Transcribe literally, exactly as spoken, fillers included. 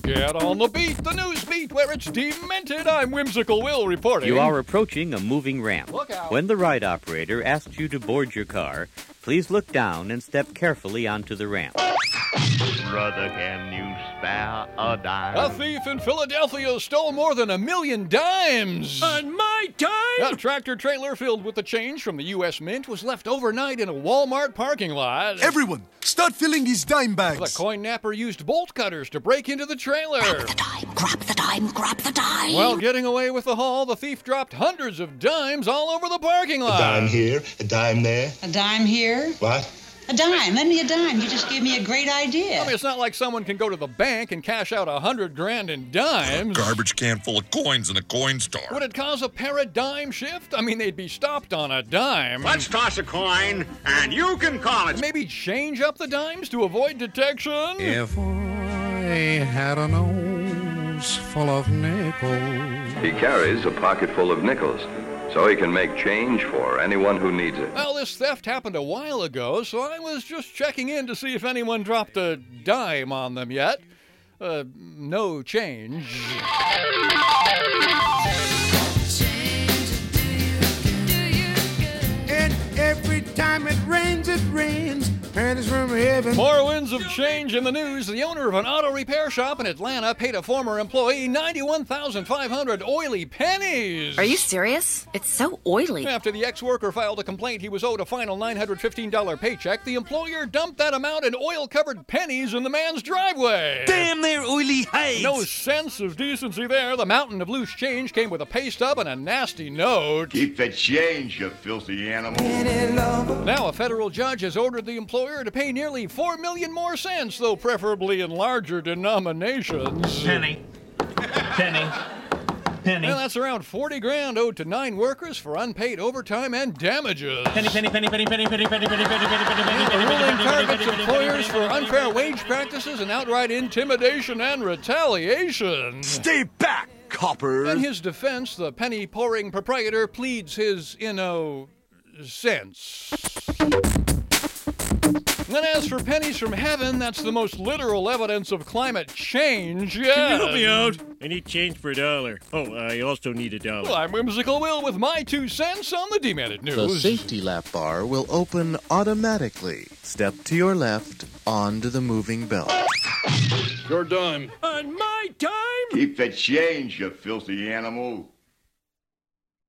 Get on the beat, the news beat, where it's demented. I'm Whimsical Will reporting. You are approaching a moving ramp. Look out. When the ride operator asks you to board your car, please look down and step carefully onto the ramp. Brother, can you spare a dime? A thief in Philadelphia stole more than a million dimes. On my time? A tractor trailer filled with the change from the U S Mint was left overnight in a Walmart parking lot. Everyone, start filling these dime bags. The coin napper used bolt cutters to break into the trailer. Grab the dime, grab the dime, grab the dime. While getting away with the haul, the thief dropped hundreds of dimes all over the parking lot. A dime here, a dime there. A dime here? What? A dime. Lend me a dime. You just gave me a great idea. I mean, it's not like someone can go to the bank and cash out a hundred grand in dimes. A garbage can full of coins in a coin store. Would it cause a paradigm shift? I mean, they'd be stopped on a dime. Let's toss a coin, and you can call it. Maybe change up the dimes to avoid detection? If I had a nose full of nickels. He carries a pocket full of nickels, so he can make change for anyone who needs it. Well, this theft happened a while ago, so I was just checking in to see if anyone dropped a dime on them yet. Uh, no change. And every time it rains, it rains. Pennies from heaven. More winds of change in the news. The owner of an auto repair shop in Atlanta paid a former employee ninety-one thousand five hundred oily pennies. Are you serious? It's so oily. After the ex-worker filed a complaint he was owed a final nine hundred fifteen dollars paycheck, the employer dumped that amount in oil-covered pennies in the man's driveway. Damn their oily hides. No sense of decency there. The mountain of loose change came with a pay stub and a nasty note. Keep the change, you filthy animal. Now a federal judge has ordered the employer to pay nearly four million more cents, though preferably in larger denominations. Penny. Penny. Penny. Well, that's around forty grand owed to nine workers for unpaid overtime and damages. Penny, penny, penny, penny, penny, penny, penny, penny, penny, penny, penny, penny, The penny, ruling penny, targets penny, employers penny, for unfair wage practices and outright intimidation and retaliation. Stay back, coppers. In his defense, the penny-pouring proprietor pleads his innocence. And as for pennies from heaven, that's the most literal evidence of climate change yet. Can you help me out? I need change for a dollar. Oh, I also need a dollar. Well, I'm Whimsical Will with my two cents on the Demented News. The safety lap bar will open automatically. Step to your left onto the moving belt. Your dime. On my time? Keep the change, you filthy animal.